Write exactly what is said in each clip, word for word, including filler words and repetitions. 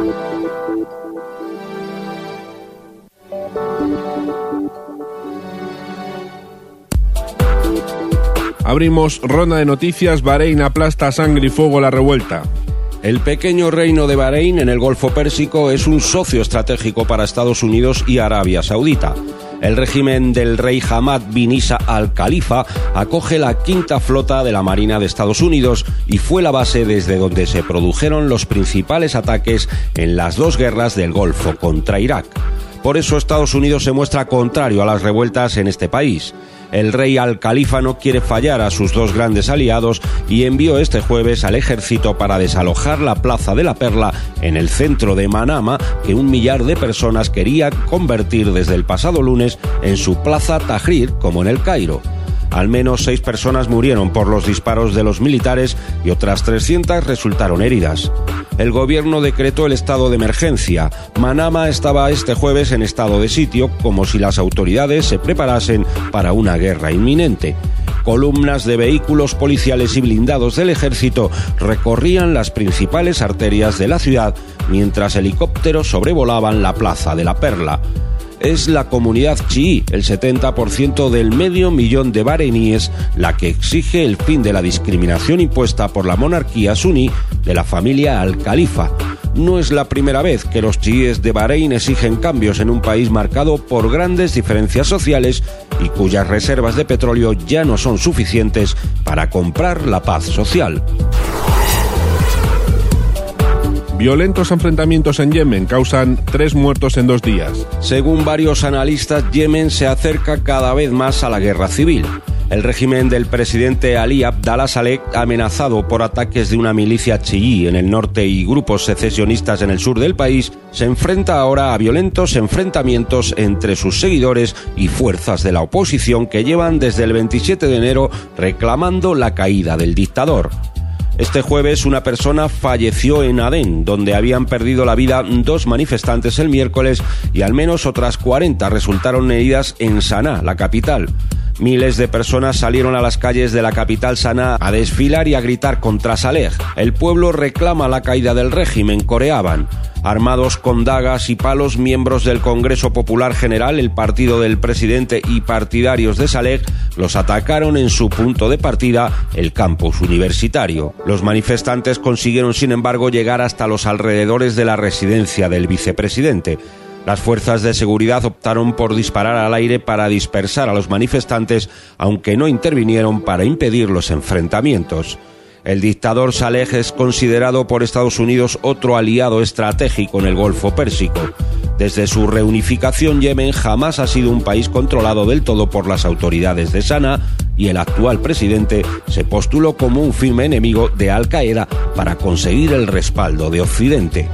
Abrimos ronda de noticias. Bahrein aplasta a sangre y fuego la revuelta. El pequeño reino de Bahrein en el Golfo Pérsico es un socio estratégico para Estados Unidos y Arabia Saudita. El régimen del rey Hamad bin Isa al-Khalifa acoge la quinta flota de la Marina de Estados Unidos y fue la base desde donde se produjeron los principales ataques en las dos guerras del Golfo contra Irak. Por eso Estados Unidos se muestra contrario a las revueltas en este país. El rey al-Khalifa no quiere fallar a sus dos grandes aliados y envió este jueves al ejército para desalojar la Plaza de la Perla en el centro de Manama, que un millar de personas quería convertir desde el pasado lunes en su Plaza Tahrir, como en el Cairo. Al menos seis personas murieron por los disparos de los militares y otras trescientas resultaron heridas. El gobierno decretó el estado de emergencia. Manama estaba este jueves en estado de sitio, como si las autoridades se preparasen para una guerra inminente. Columnas de vehículos policiales y blindados del ejército recorrían las principales arterias de la ciudad, mientras helicópteros sobrevolaban la Plaza de la Perla. Es la comunidad chií, el setenta por ciento del medio millón de bareiníes, la que exige el fin de la discriminación impuesta por la monarquía suní de la familia al-Khalifa. No es la primera vez que los chiíes de Bahrein exigen cambios en un país marcado por grandes diferencias sociales y cuyas reservas de petróleo ya no son suficientes para comprar la paz social. Violentos enfrentamientos en Yemen causan tres muertos en dos días. Según varios analistas, Yemen se acerca cada vez más a la guerra civil. El régimen del presidente Ali Abdallah Saleh, amenazado por ataques de una milicia chií en el norte y grupos secesionistas en el sur del país, se enfrenta ahora a violentos enfrentamientos entre sus seguidores y fuerzas de la oposición que llevan desde el veintisiete de enero reclamando la caída del dictador. Este jueves una persona falleció en Adén, donde habían perdido la vida dos manifestantes el miércoles y al menos otras cuarenta resultaron heridas en Saná, la capital. Miles de personas salieron a las calles de la capital Saná a desfilar y a gritar contra Saleh. El pueblo reclama la caída del régimen, coreaban. Armados con dagas y palos, miembros del Congreso Popular General, el partido del presidente y partidarios de Saleh los atacaron en su punto de partida, el campus universitario. Los manifestantes consiguieron, sin embargo, llegar hasta los alrededores de la residencia del vicepresidente. Las fuerzas de seguridad optaron por disparar al aire para dispersar a los manifestantes, aunque no intervinieron para impedir los enfrentamientos. El dictador Saleh es considerado por Estados Unidos otro aliado estratégico en el Golfo Pérsico. Desde su reunificación, Yemen jamás ha sido un país controlado del todo por las autoridades de Saná y el actual presidente se postuló como un firme enemigo de Al-Qaeda para conseguir el respaldo de Occidente.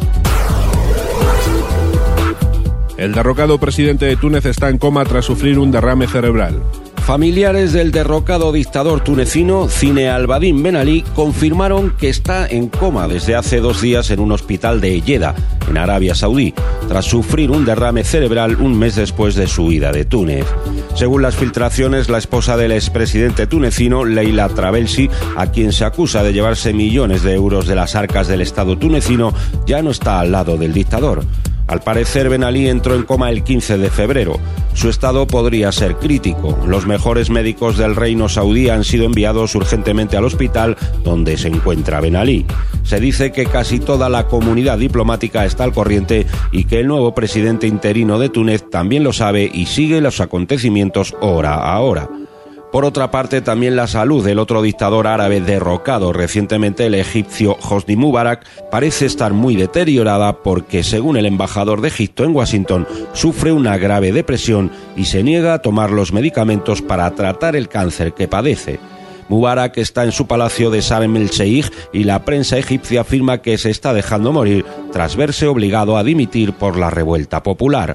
El derrocado presidente de Túnez está en coma tras sufrir un derrame cerebral. Familiares del derrocado dictador tunecino Zine al-Abidine Ben Ali confirmaron que está en coma desde hace dos días en un hospital de Jeddah, en Arabia Saudí, tras sufrir un derrame cerebral un mes después de su huida de Túnez. Según las filtraciones, la esposa del expresidente tunecino, Leila Trabelsi, a quien se acusa de llevarse millones de euros de las arcas del Estado tunecino, ya no está al lado del dictador. Al parecer, Ben Ali entró en coma el quince de febrero. Su estado podría ser crítico. Los mejores médicos del reino saudí han sido enviados urgentemente al hospital donde se encuentra Ben Ali. Se dice que casi toda la comunidad diplomática está al corriente y que el nuevo presidente interino de Túnez también lo sabe y sigue los acontecimientos hora a hora. Por otra parte, también la salud del otro dictador árabe derrocado recientemente, el egipcio Hosni Mubarak, parece estar muy deteriorada porque, según el embajador de Egipto en Washington, sufre una grave depresión y se niega a tomar los medicamentos para tratar el cáncer que padece. Mubarak está en su palacio de Sharm el-Sheikh y la prensa egipcia afirma que se está dejando morir tras verse obligado a dimitir por la revuelta popular.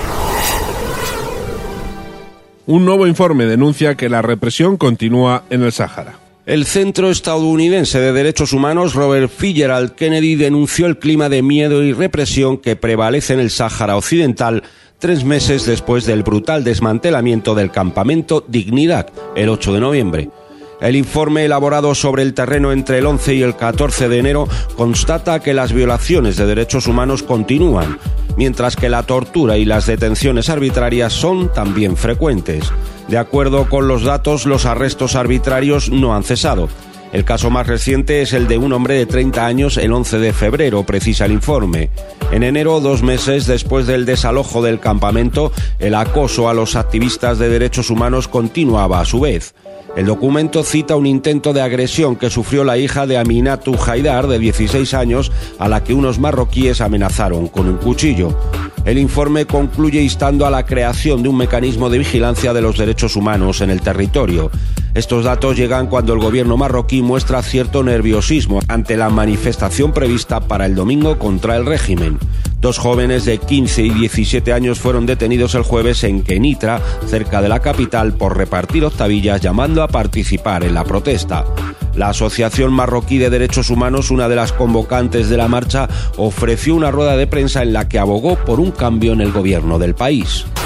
Un nuevo informe denuncia que la represión continúa en el Sáhara. El Centro Estadounidense de Derechos Humanos Robert Fitzgerald Kennedy denunció el clima de miedo y represión que prevalece en el Sáhara Occidental tres meses después del brutal desmantelamiento del campamento Dignidad, el ocho de noviembre. El informe elaborado sobre el terreno entre el once y el catorce de enero constata que las violaciones de derechos humanos continúan, mientras que la tortura y las detenciones arbitrarias son también frecuentes. De acuerdo con los datos, los arrestos arbitrarios no han cesado. El caso más reciente es el de un hombre de treinta años el once de febrero, precisa el informe. En enero, dos meses después del desalojo del campamento, el acoso a los activistas de derechos humanos continuaba a su vez. El documento cita un intento de agresión que sufrió la hija de Aminatu Haidar, de dieciséis años, a la que unos marroquíes amenazaron con un cuchillo. El informe concluye instando a la creación de un mecanismo de vigilancia de los derechos humanos en el territorio. Estos datos llegan cuando el gobierno marroquí muestra cierto nerviosismo ante la manifestación prevista para el domingo contra el régimen. Dos jóvenes de quince y diecisiete años fueron detenidos el jueves en Kenitra, cerca de la capital, por repartir octavillas llamando a participar en la protesta. La Asociación Marroquí de Derechos Humanos, una de las convocantes de la marcha, ofreció una rueda de prensa en la que abogó por un cambio en el gobierno del país.